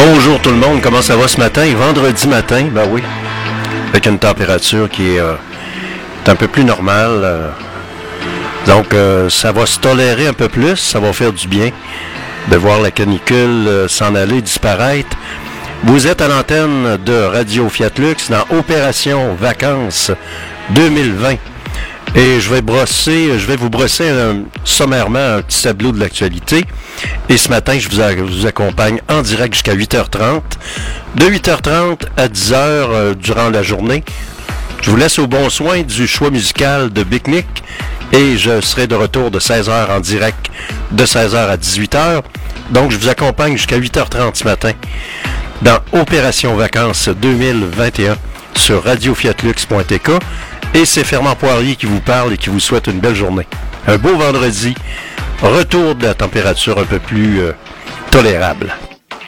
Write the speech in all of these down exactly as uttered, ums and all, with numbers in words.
Bonjour tout le monde, comment ça va ce matin? Vendredi matin, ben oui, avec une température qui est, euh, est un peu plus normale. Euh, donc euh, ça va se tolérer un peu plus, ça va faire du bien de voir la canicule euh, s'en aller, disparaître. Vous êtes à l'antenne de Radio Fiat Lux dans Opération Vacances deux mille vingt. Et je vais brosser, je vais vous brosser un, sommairement un petit tableau de l'actualité. Et ce matin, je vous, a, vous accompagne en direct jusqu'à huit heures trente. De huit heures trente à dix heures euh, durant la journée. Je vous laisse au bon soin du choix musical de Big Nick. Et je serai de retour de seize heures en direct de seize heures à dix-huit heures. Donc, je vous accompagne jusqu'à huit heures trente ce matin dans Opération Vacances deux mille vingt et un sur radio fiat lux point t k. Et c'est Fernand Poirier qui vous parle et qui vous souhaite une belle journée. Un beau vendredi, retour de la température un peu plus euh, tolérable.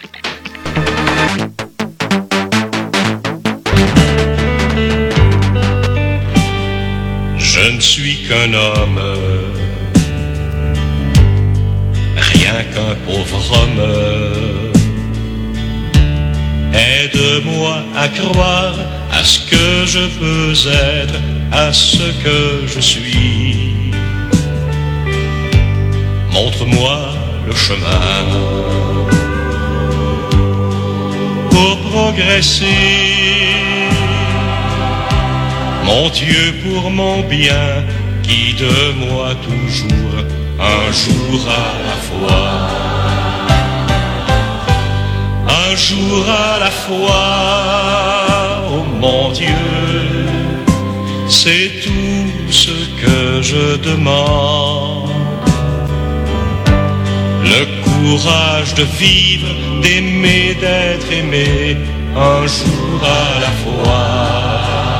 Je ne suis qu'un homme, rien qu'un pauvre homme. Aide-moi à croire à ce que je peux être, à ce que je suis. Montre-moi le chemin pour progresser. Mon Dieu, pour mon bien, guide-moi toujours, un jour à la fois. Un jour à la fois, oh mon Dieu, c'est tout ce que je demande. Le courage de vivre, d'aimer, d'être aimé, un jour à la fois.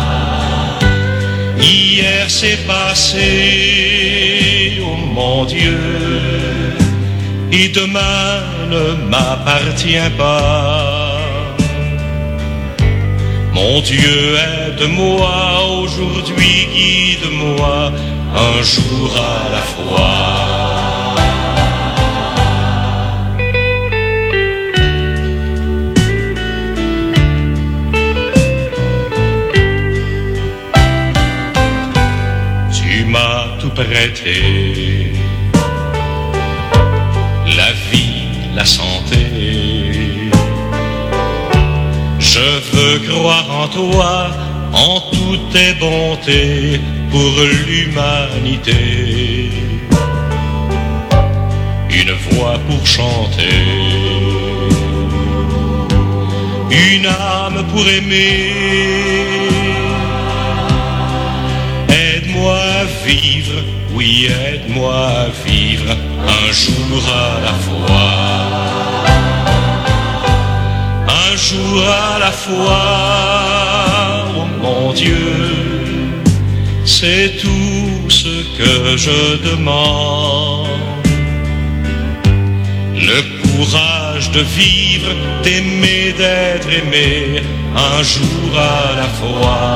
Hier c'est passé, oh mon Dieu, et demain ne m'appartient pas. Mon Dieu, aide-moi aujourd'hui, guide-moi un jour à la fois. Tu m'as tout prêté, la vie, la santé. Je veux croire en toi, en toutes tes bontés pour l'humanité. Une voix pour chanter, une âme pour aimer. Aide-moi à vivre, oui, aide-moi à vivre un jour à la fois. Un jour à la fois, oh mon Dieu, c'est tout ce que je demande. Le courage de vivre, d'aimer, d'être aimé, un jour à la fois.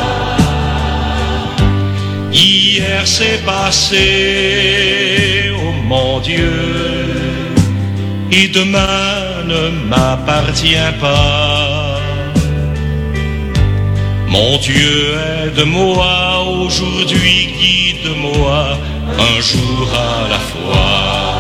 Hier c'est passé, oh mon Dieu, et demain ne m'appartient pas. Mon Dieu, aide-moi aujourd'hui, guide-moi un jour à la fois.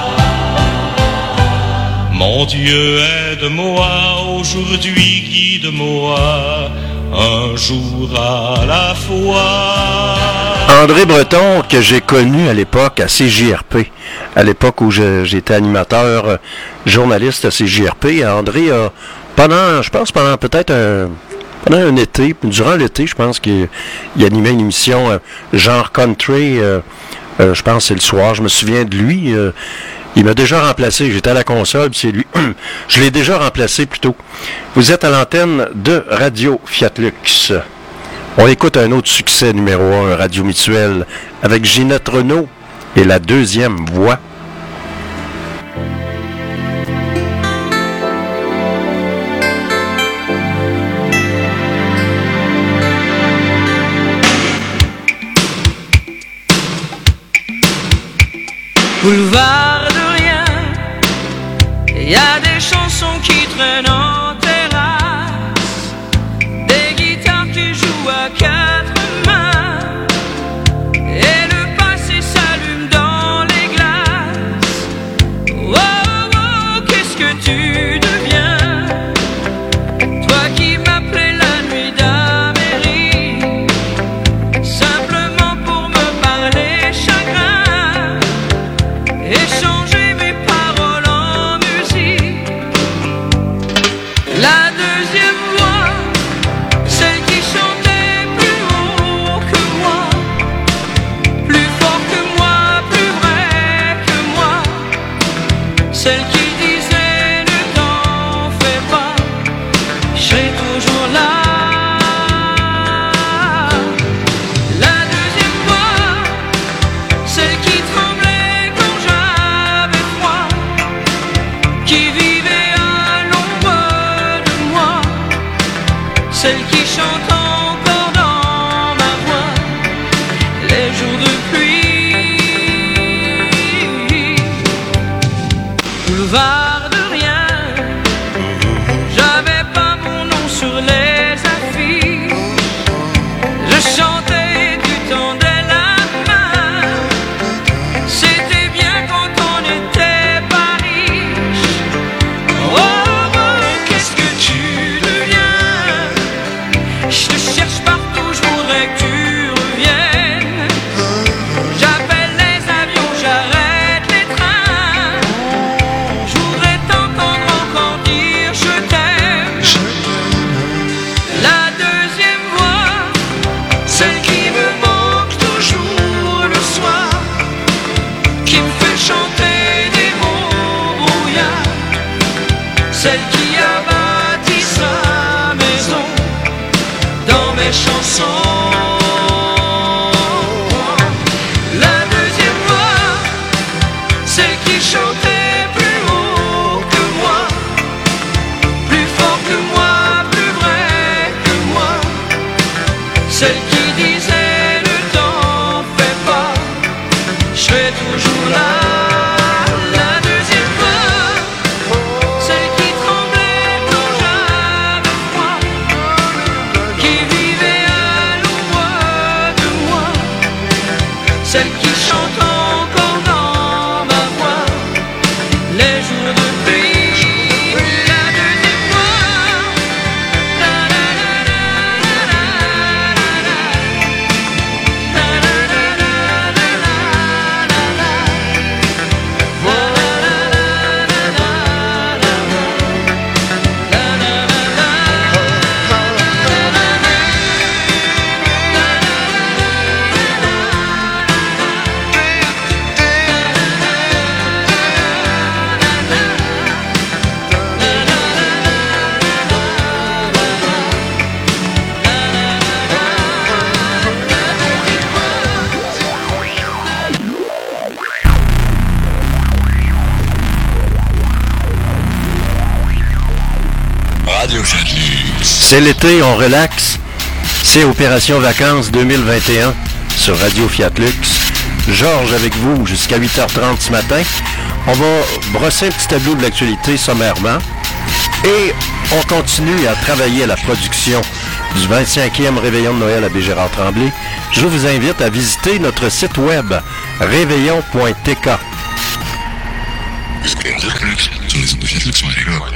Mon Dieu, aide-moi aujourd'hui, guide-moi un jour à la fois. André Breton, que j'ai connu à l'époque à C J R P, à l'époque où je, j'étais animateur, euh, journaliste à C J R P. André a, pendant, je pense pendant peut-être un, pendant un été, durant l'été, je pense qu'il il animait une émission euh, genre country, euh, euh, je pense que c'est le soir, je me souviens de lui. Euh, il m'a déjà remplacé, j'étais à la console, c'est lui. Je l'ai déjà remplacé plutôt. Vous êtes à l'antenne de Radio Fiat Lux. On écoute un autre succès numéro un, Radio Mutuelle, avec Ginette Renault et La Deuxième Voix. Boulevard de rien, il y a des chansons qui traînent en terrasse, des guitares qui jouent à quatre mains, et le passé s'allume dans les glaces. Oh, oh, qu'est-ce que tu deviens, toi qui m'appelais la nuit d'Amérique, simplement pour me parler chagrin et changer mes paroles en musique. La deuxième voix, celle qui chantait plus haut que moi, plus fort que moi, plus vrai que moi, celle qui disait ne t'en fais pas, je serai toujours là. La deuxième voix, celle qui tremblait quand j'avais froid, qui vivait à l'ombre de moi, celle qui chante encore dans ma voix les jours de pluie. Boulevard de rien, j'avais pas mon nom sur les affiches, je chantais, tu tendais la main, c'était bien quand on n'était pas riche. Oh, oh, qu'est-ce que tu deviens, je te cherche partout, je voudrais que tu reviennes. J'appelle les avions, j'arrête les trains, je voudrais t'entendre encore dire je t'aime. La deuxième voix, celle qui me manque toujours le soir, qui me fait chanter des mots brouillards, celle qui a bâti sa maison dans mes chansons. La deuxième voix, celle qui chantait plus haut que moi, plus fort que moi, plus vrai que moi, celle qui disait ne t'en fais pas, je serai toujours là. La deuxième voix, celle qui tremblait quand j'avais froid, qui vivait à l'ombre de moi, celle qui chante encore dans ma voix les jours de pluie. La deuxième voix, la la la la la la la, la la la la la la la, voilà la la la la la, la la la la Radio Fiatlux. C'est l'été, on relaxe. C'est Opération Vacances deux mille vingt et un sur Radio Fiatlux. Georges avec vous jusqu'à huit heures trente ce matin. On va brosser un petit tableau de l'actualité sommairement. Et on continue à travailler à la production du vingt-cinquième Réveillon de Noël à Bégérard-Tremblay. Je vous invite à visiter notre site web réveillon point t k. Sur les ondes de Fiatlux, on est d'accord.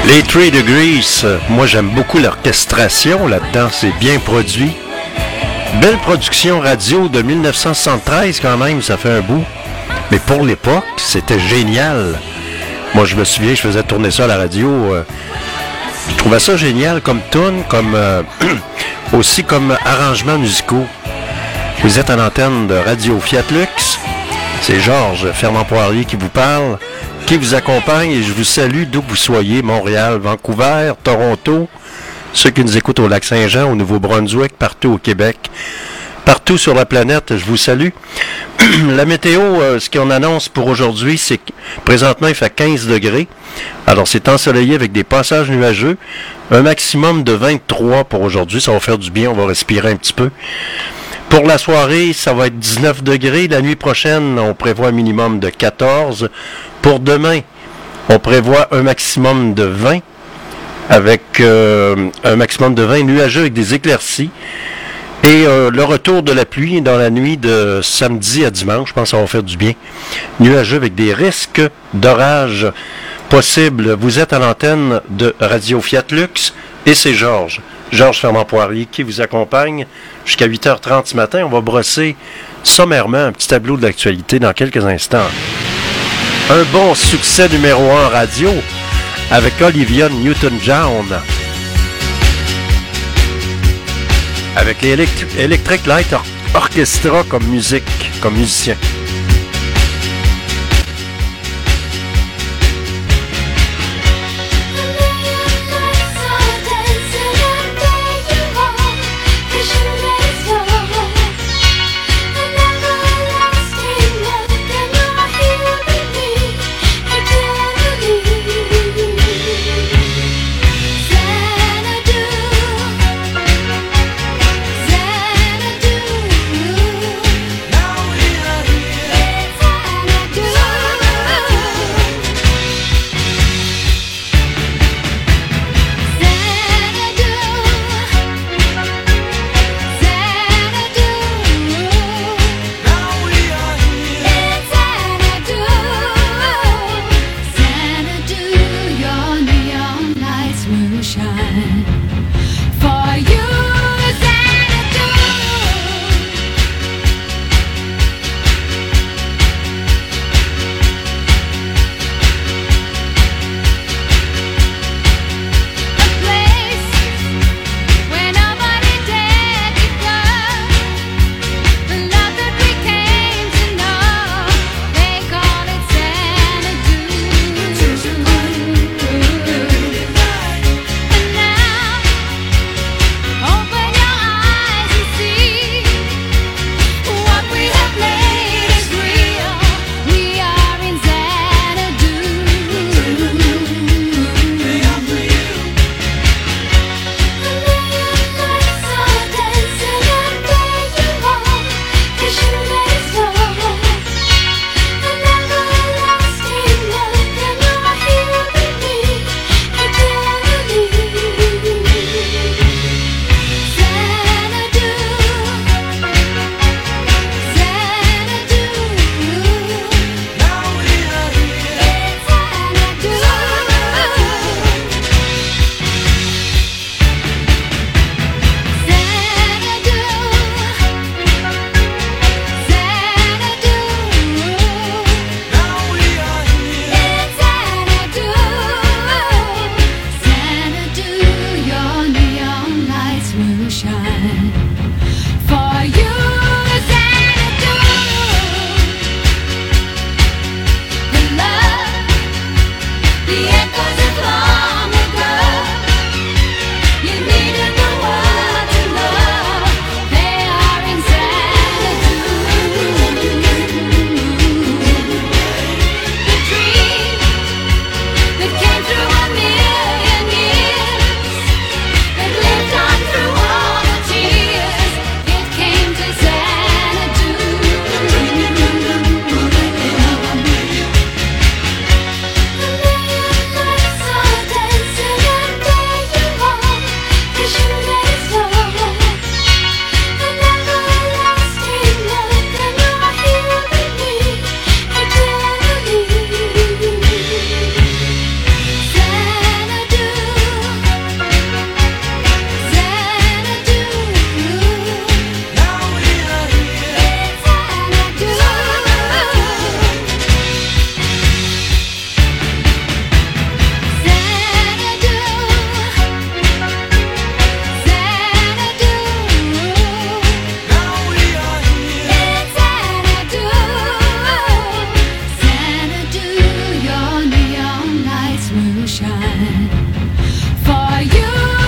Les Three Degrees, moi j'aime beaucoup l'orchestration là-dedans, c'est bien produit. Belle production radio de dix-neuf cent soixante-treize quand même, ça fait un bout. Mais pour l'époque, c'était génial. Moi je me souviens, je faisais tourner ça à la radio. Euh, je trouvais ça génial comme tune, comme euh, aussi comme arrangements musicaux. Vous êtes à l'antenne de Radio Fiat Lux. C'est Georges Fernand-Poirier qui vous parle, qui vous accompagne et je vous salue d'où que vous soyez, Montréal, Vancouver, Toronto, ceux qui nous écoutent au Lac-Saint-Jean, au Nouveau-Brunswick, partout au Québec, partout sur la planète, je vous salue. La météo, euh, ce qu'on annonce pour aujourd'hui, c'est que présentement il fait quinze degrés. Alors c'est ensoleillé avec des passages nuageux, un maximum de vingt-trois pour aujourd'hui, ça va faire du bien, on va respirer un petit peu. Pour la soirée, ça va être dix-neuf degrés. La nuit prochaine, on prévoit un minimum de quatorze. Pour demain, on prévoit un maximum de vingt, avec euh, un maximum de vingt nuageux avec des éclaircies. Et euh, le retour de la pluie dans la nuit de samedi à dimanche, je pense que ça va faire du bien. Nuageux avec des risques d'orage possibles. Vous êtes à l'antenne de Radio Fiat Lux et c'est Georges. Georges Fernand-Poirier qui vous accompagne jusqu'à huit heures trente ce matin. On va brosser sommairement un petit tableau de l'actualité dans quelques instants. Un bon succès numéro un en radio avec Olivia Newton-John. Avec les Electric, Electric Light Or- Orchestra comme musique, comme musicien. Now here shine. For you.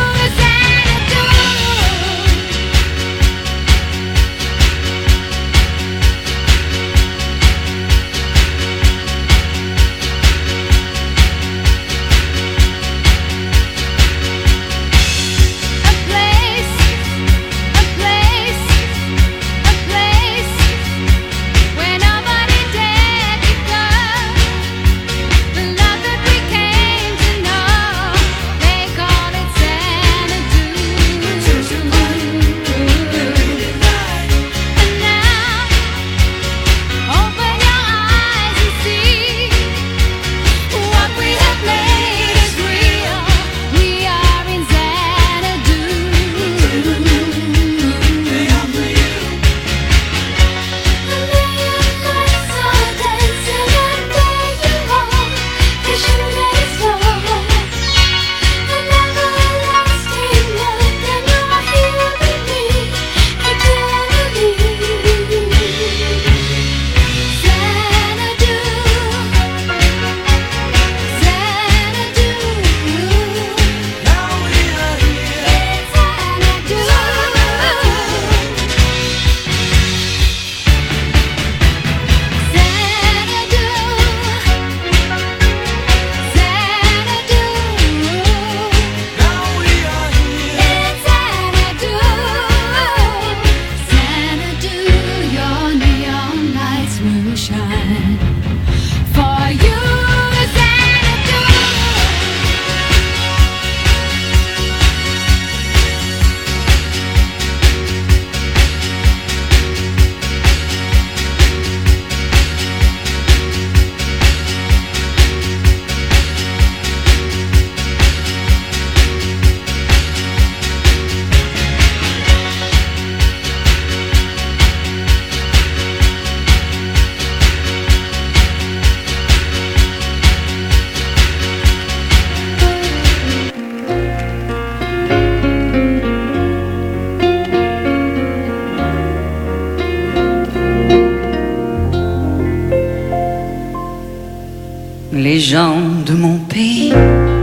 Les gens de mon pays,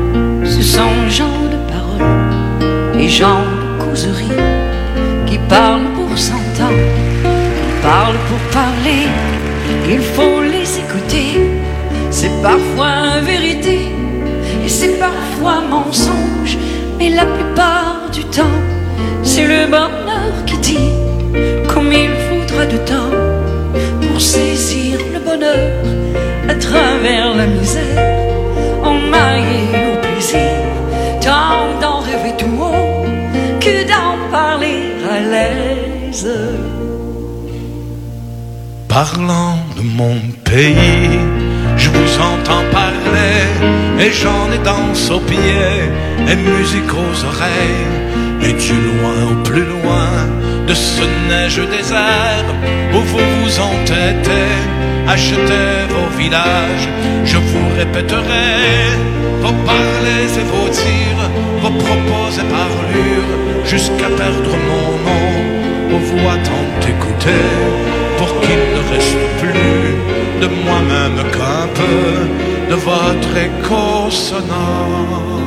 ce sont gens de parole et gens de causerie qui parlent pour s'entendre, qui parlent pour parler, il faut les écouter. C'est parfois vérité et c'est parfois mensonge, mais la plupart du temps, c'est le bonheur qui dit comme il faudra de temps pour saisir le bonheur à travers la misère, emmaillé au plaisir, tant d'en rêver tout haut que d'en parler à l'aise. Parlant de mon pays, je vous entends parler, et j'en ai danse aux pieds, et musique aux oreilles, et du loin au plus loin de ce neige désert où vous vous entêtez, achetez vos villages, je vous répéterai vos parlers et vos tirs, vos propos et parlures, jusqu'à perdre mon nom aux voix tant écoutées, pour qu'il ne reste plus de moi-même qu'un peu de votre écho sonore.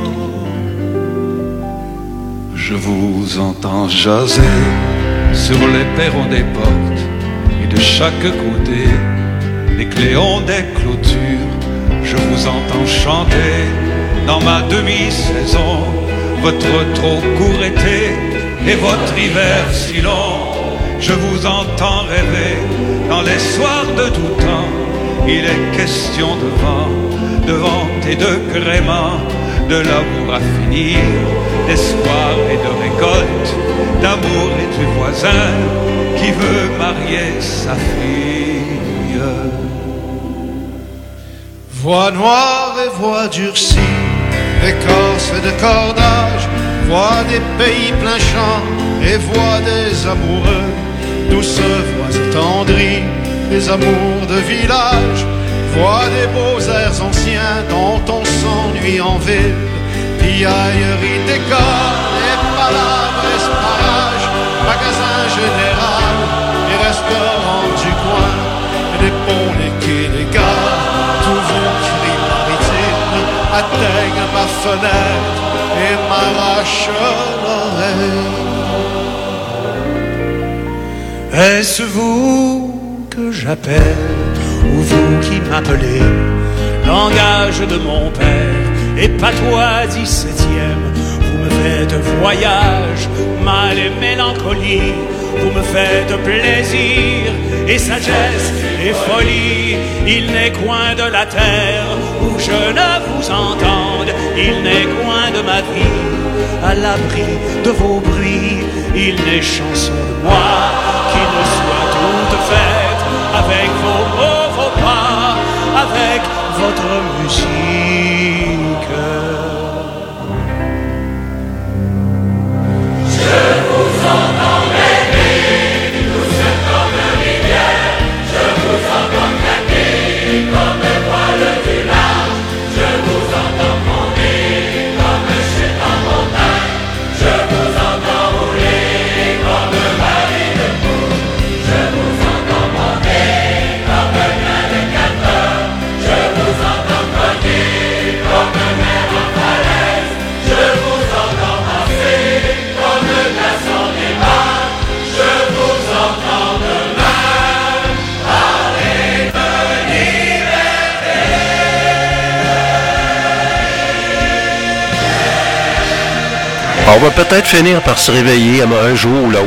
Je vous entends jaser sur les perrons des portes, et de chaque côté les cléons des clôtures. Je vous entends chanter dans ma demi-saison votre trop court été et votre hiver si long. Je vous entends rêver dans les soirs de tout temps. Il est question de vent, de vente et de gréement, de l'amour à finir, d'espoir et de récolte, d'amour et du voisin qui veut marier sa fille. Voix noire et voix durcie, écorce de cordage, voix des pays plein champ et voix des amoureux, douce voix attendrie, des amours de village, voix des beaux airs anciens dont on s'ennuie en ville, piaillerie, décor, et palabres, esparage, magasin général, et restaurants du coin, et les ponts, les quais, les gares, tous vos cris maritimes atteignent ma ma fenêtre et m'arrache l'oreille. Est-ce vous que j'appelle ou vous qui m'appelez? Langage de mon père et patois dix-septième. Vous me faites voyage, mal et mélancolie. Vous me faites plaisir et sagesse et folie. Il n'est coin de la terre où je ne vous entende. Il n'est coin de ma vie à l'abri de vos bruits. Il n'est chanson de moi qui ne soit toute faite avec vos mots, vos pas, avec votre musique. Je vous entends rêver, douce comme rivière. Je vous entends craquer comme voile du large. Je vous entends monter comme chute en montagne. Je vous entends rouler comme marée de poule. Je vous entends monter comme un navigateur. Je vous entends cogner comme un mer en falaise. Je vous entends passer comme le glaçon des mers. Je vous entends demain parler de liberté. On va peut-être finir par se réveiller un jour ou l'autre.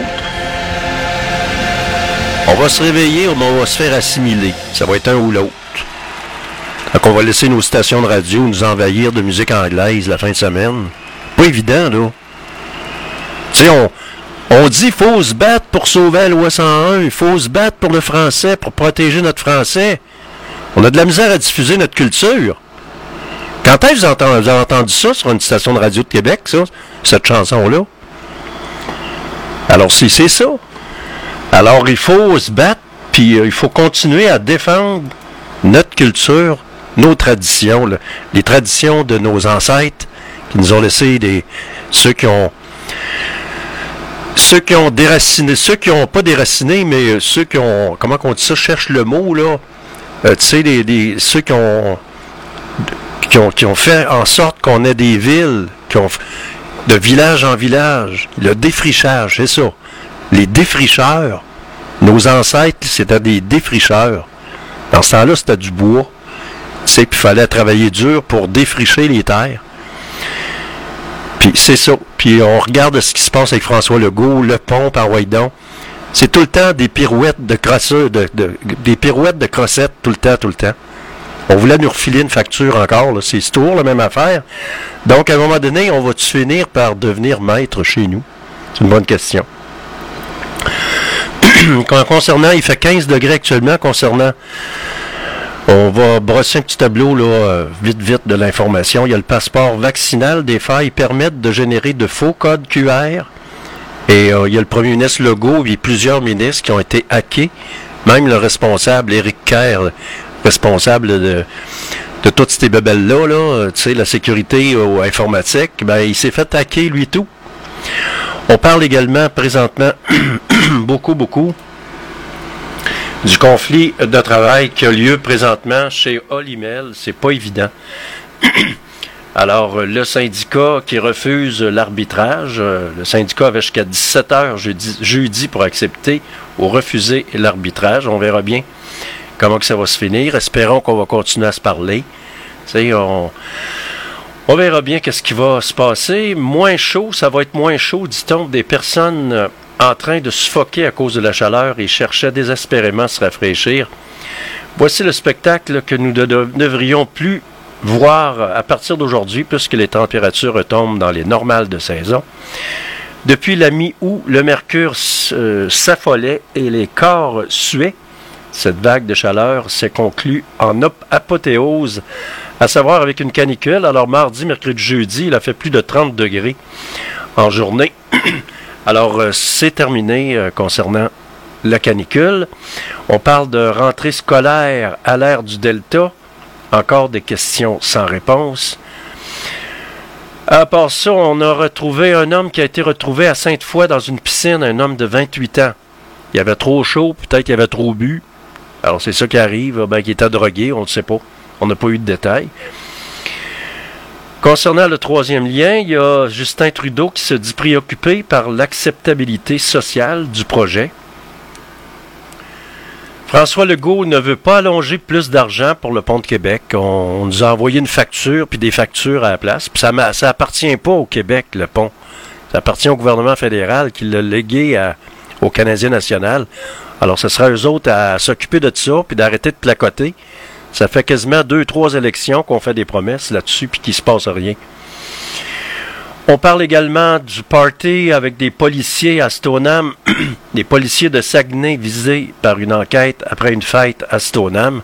On va se réveiller ou on va se faire assimiler. Ça va être un ou l'autre. Donc on va laisser nos stations de radio nous envahir de musique anglaise la fin de semaine. Pas évident, là. Tu sais, on, on dit qu'il faut se battre pour sauver la loi cent un, il faut se battre pour le français, pour protéger notre français. On a de la misère à diffuser notre culture. Quand est-ce que vous avez, vous avez entendu ça sur une station de radio de Québec, ça, cette chanson-là? Alors, si c'est ça. Alors, il faut se battre, puis euh, il faut continuer à défendre notre culture, nos traditions, là, les traditions de nos ancêtres qui nous ont laissé des ceux qui ont ceux qui ont déraciné, ceux qui n'ont pas déraciné, mais ceux qui ont, comment on dit ça, cherche le mot, là, euh, tu sais, les, les, ceux qui ont, qui ont qui ont fait en sorte qu'on ait des villes, qui ont de village en village, le défrichage, c'est ça. Les défricheurs, nos ancêtres, c'était des défricheurs. Dans ce temps-là, c'était du bois. Tu sais, puis il fallait travailler dur pour défricher les terres. Puis c'est ça. Puis on regarde ce qui se passe avec François Legault, le pont par Waydon. C'est tout le temps des pirouettes de crosseurs, de, de, des pirouettes de crossettes, tout le temps, tout le temps. On voulait nous refiler une facture encore, là. C'est toujours la même affaire. Donc, à un moment donné, on va-tu finir par devenir maître chez nous? C'est une bonne question. Concernant, il fait quinze degrés actuellement, concernant, on va brosser un petit tableau, là, euh, vite, vite, de l'information. Il y a le passeport vaccinal. Des failles permettent de générer de faux codes Q R. Et euh, il y a le premier ministre Legault et plusieurs ministres qui ont été hackés. Même le responsable, Éric Kerr, responsable de, de toutes ces bebelles-là, là, tu sais, la sécurité euh, informatique, ben, il s'est fait hacker, lui, tout. On parle également, présentement, beaucoup, beaucoup, du conflit de travail qui a lieu présentement chez Olimel. C'est pas évident. Alors, le syndicat qui refuse l'arbitrage, le syndicat avait jusqu'à dix-sept heures jeudi, jeudi pour accepter ou refuser l'arbitrage. On verra bien comment que ça va se finir. Espérons qu'on va continuer à se parler. Tu sais, on... On verra bien qu'est-ce qui va se passer. Moins chaud, ça va être moins chaud, dit-on, des personnes en train de suffoquer à cause de la chaleur et cherchaient désespérément à se rafraîchir. Voici le spectacle que nous ne devrions plus voir à partir d'aujourd'hui, puisque les températures retombent dans les normales de saison. Depuis la mi-août, le mercure euh, s'affolait et les corps suaient. Cette vague de chaleur s'est conclue en apothéose, à savoir avec une canicule. Alors mardi, mercredi, jeudi, il a fait plus de trente degrés en journée. Alors euh, c'est terminé euh, concernant la canicule. On parle de rentrée scolaire à l'ère du Delta. Encore des questions sans réponse. À part ça, on a retrouvé un homme qui a été retrouvé à Sainte-Foy dans une piscine, un homme de vingt-huit ans. Il avait trop chaud, peut-être qu'il avait trop bu. Alors c'est ça qui arrive, ben, qu'il était drogué, on ne sait pas. On n'a pas eu de détails. Concernant le troisième lien, il y a Justin Trudeau qui se dit préoccupé par l'acceptabilité sociale du projet. François Legault ne veut pas allonger plus d'argent pour le pont de Québec. On, on nous a envoyé une facture, puis des factures à la place. Puis ça ne appartient pas au Québec, le pont. Ça appartient au gouvernement fédéral qui l'a légué à, au Canadien national. Alors, ce sera eux autres à, à s'occuper de ça, puis d'arrêter de placoter. Ça fait quasiment deux, trois élections qu'on fait des promesses là-dessus, puis qu'il ne se passe rien. On parle également du party avec des policiers à Stoneham, des policiers de Saguenay visés par une enquête après une fête à Stoneham.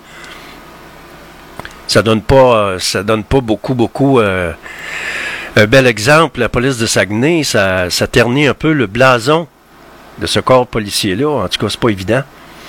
Ça donne pas, ça donne pas beaucoup, beaucoup euh, un bel exemple. La police de Saguenay, ça, ça ternit un peu le blason de ce corps policier-là. En tout cas, c'est pas évident.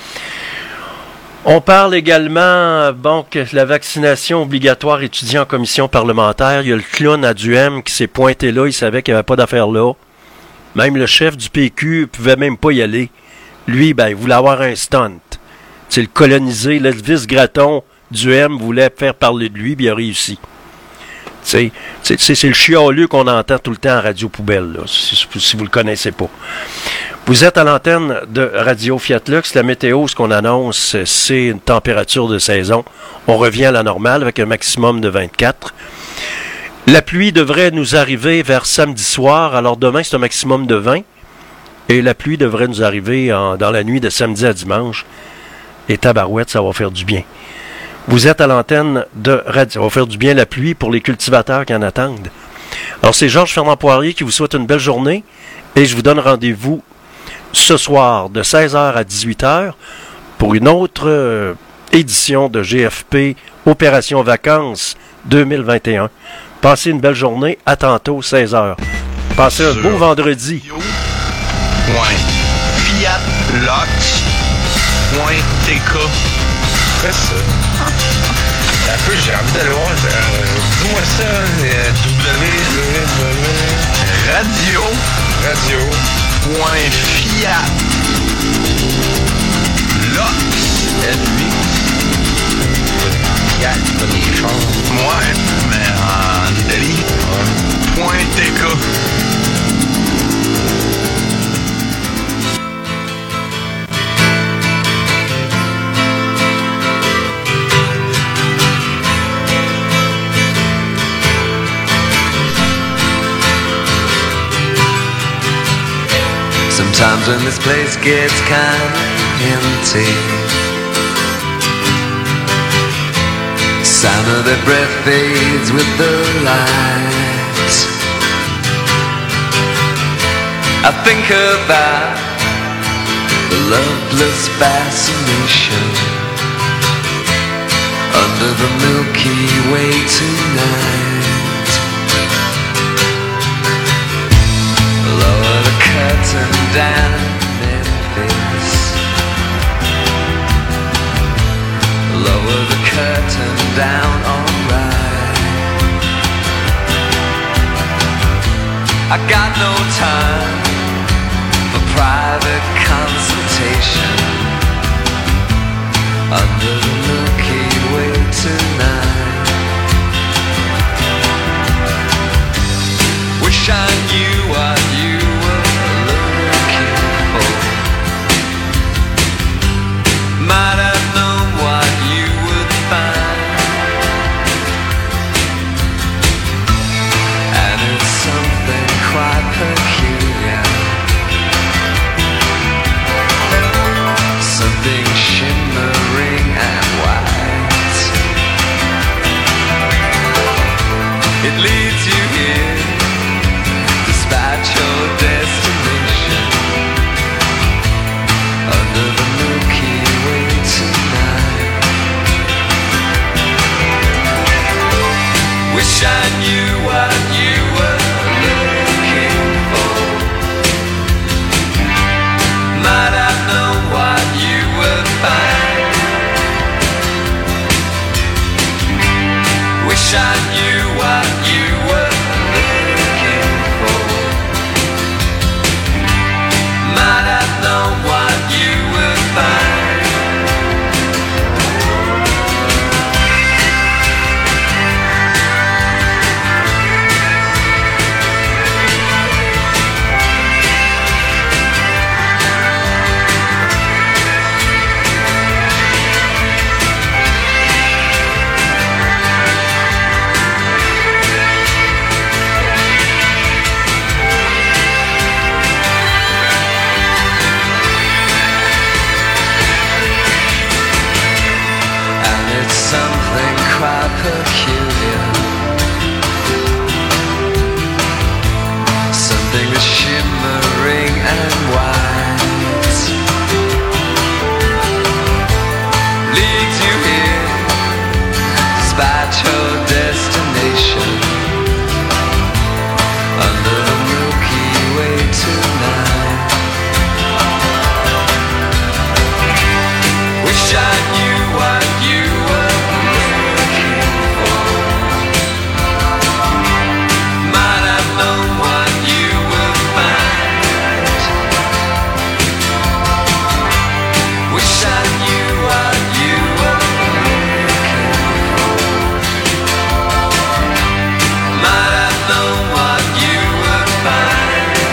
On parle également, bon, que la vaccination obligatoire étudiée en commission parlementaire. Il y a le clown à Duhem qui s'est pointé là, il savait qu'il n'y avait pas d'affaire là. Même le chef du P Q ne pouvait même pas y aller. Lui, ben, il voulait avoir un stunt. C'est le colonisé, Elvis Gratton, Duhem voulait faire parler de lui, puis il a réussi. C'est, c'est, c'est le chialeux qu'on entend tout le temps en radio poubelle, là, si, si vous le connaissez pas. Vous êtes à l'antenne de Radio Fiat Lux. La météo, ce qu'on annonce, c'est une température de saison. On revient à la normale avec un maximum de vingt-quatre. La pluie devrait nous arriver vers samedi soir. Alors demain, c'est un maximum de vingt. Et la pluie devrait nous arriver en, dans la nuit de samedi à dimanche. Et tabarouette, ça va faire du bien. Vous êtes à l'antenne de Radio. Ça va faire du bien la pluie pour les cultivateurs qui en attendent. Alors, c'est Georges Fernand Poirier qui vous souhaite une belle journée. Et je vous donne rendez-vous ce soir de seize heures à dix-huit heures pour une autre euh, édition de G F P Opération Vacances deux mille vingt et un. Passez une belle journée. À tantôt, seize heures. Passez un beau vendredi. Ouais. Fiat Lux. Point T K. Fais ça. Un peu, j'ai envie d'aller voir. Euh, Dis-moi ça. Euh, W. Radio. Radio. Point Fiat Lux. Fiat, pas des chars. Ouais, mais en Italie. Ouais. Point T K. Sometimes when this place gets kind of empty, sound of their breath fades with the light. I think about the loveless fascination under the Milky Way tonight. Lower the curtain down Memphis. Lower the curtain down, alright. I got no time for private consultation under the Milky Way tonight. Wish I knew what you were looking for. Might have known what you would find. And it's something quite peculiar, something shimmering and white. Everything is shimmering and white leads you here, despite your destination, under the Milky Way tonight. Wish I knew what you were looking for. Might have known what you would find. Wish I knew what you were looking for. Might have known what you would find.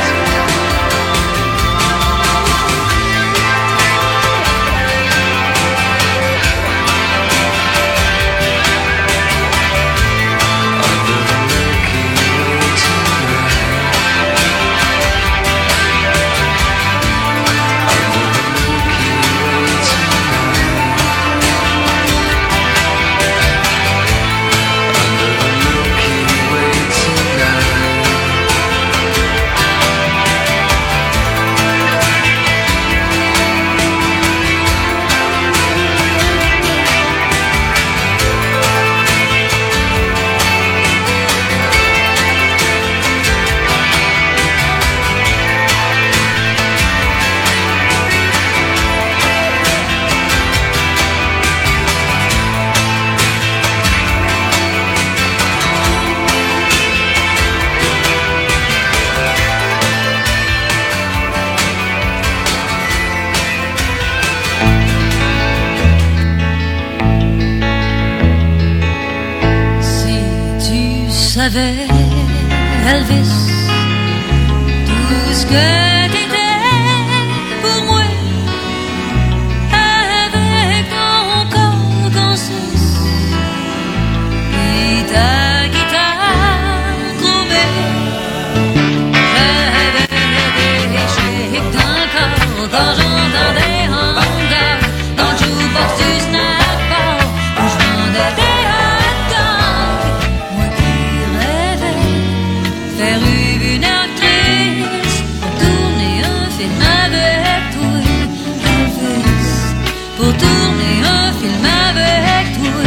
Under the Milky Way tonight. Under the Milky Way tonight. Under the Milky Way tonight. Si tu savais, Elvis, tout ce que t'étais pour moi, avec ton corps conscience et ta guitare chromée, j'avais des shakes dans le corps quand j'entendais Honda dans le jukebox du snack bar où je vendais des hot dogs. Moi qui rêvais faire une actrice pour tourner un film avec toi, Elvis, pour tourner un film avec toi,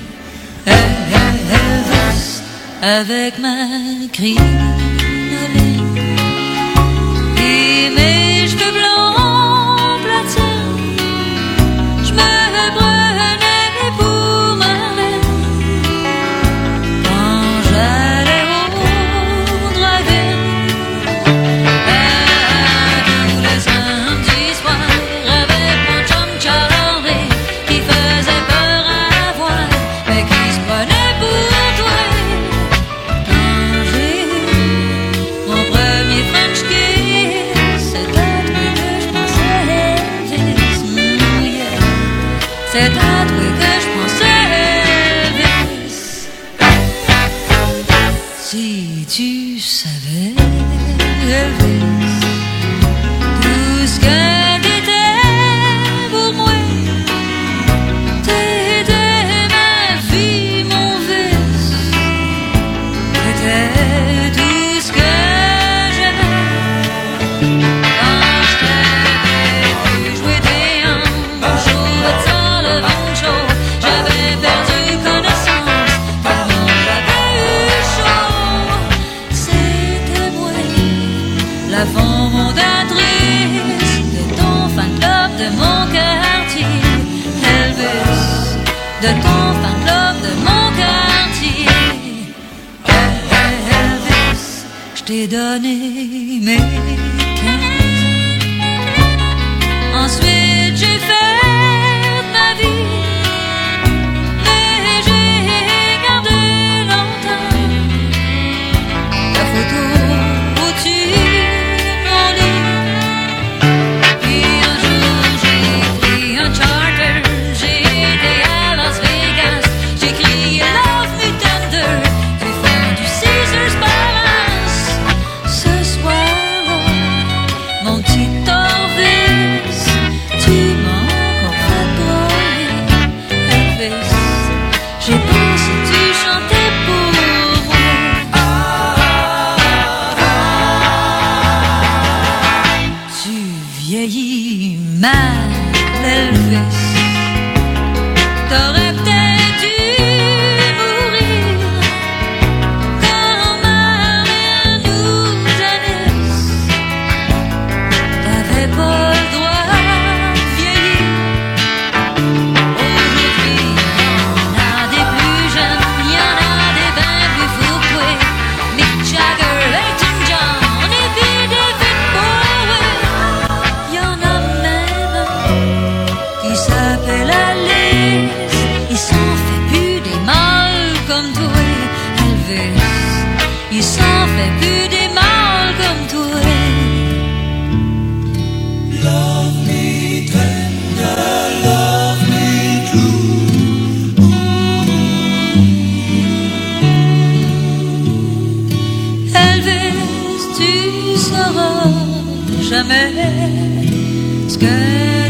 Elvis, avec ma crinoline et mes cheveux blancs platine. Je me prenais pour ma mère quand j'allais au drive-in. Tous les samedis soirs avec mon chum Charlie qui faisait peur à voir mais qui se prenait pour toi. Quand j'ai eu mon premier French kiss, c'est à toi que je pensais, Elvis. Mm, yeah. C'est à toi que je pensais, Elvis. Si tu savais, Elvis, tout ce que t'étais pour moi, t'étais ma vie, mon vice, t'étais tout ce que j'aimais. Quand je t'avais vu jouer des hanches au Sullivan Show, j'avais perdu connaissance tellement j'avais eu chaud. C'était moi, la fondatrice de ton fan club de mon quartier, Elvis, de ton fan club de mon quartier, Elvis. Je t'ai donné mes quinze ans. Ensuite j'ai fait ma vie, mais j'ai gardé longtemps ta photo au-dessus de mon lit. Puis un jour j'ai pris un charter, j'ai été à Las Vegas, j'ai crié Love Me Tender du fond du Caesars Palace. Ce soir-là, mon petit Elvis, mal Elvis. T'aurais peut-être dû mourir quand ma mère nous jeunesse. T'avais pas le droit de vieillir. Aujourd'hui, y'en a des plus jeunes, y'en a des ben plus fourqués. Mick Jagger, Elton John et puis David Bowie. Y'en a même qui s'appelle Alice. Il s'en fait plus des mal comme toi, Elvis. Il s'en fait plus des mal comme toi. Love me tender, love me true. Elvis, tu sauras jamais ce que